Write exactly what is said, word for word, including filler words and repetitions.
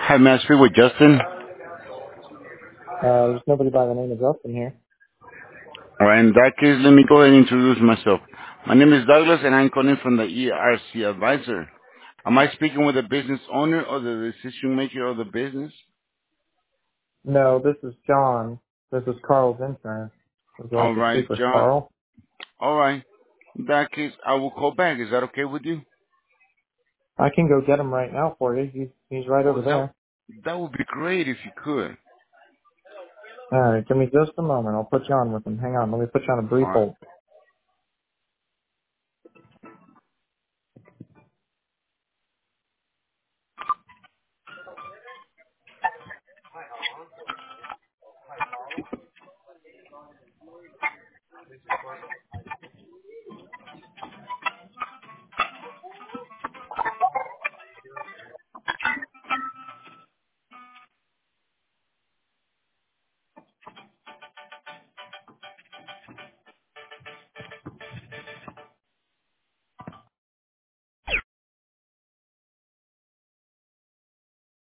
Hi, may I speak with Justin? Uh, there's nobody by the name of Justin here. All right, in that case, let me go ahead and introduce myself. My name is Douglas, and I'm calling from the E R C Advisor. Am I speaking with the business owner or the decision maker of the business? No, this is John. This is Carl's insurance. Would you All like to right, speak with John. Carl? All right. In that case, I will call back. Is that okay with you? I can go get him right now for you. He's, he's right Oh, over that there. that would be great if you could. All right, give me just a moment. I'll put you on with him. Hang on, let me put you on a brief All right. hold.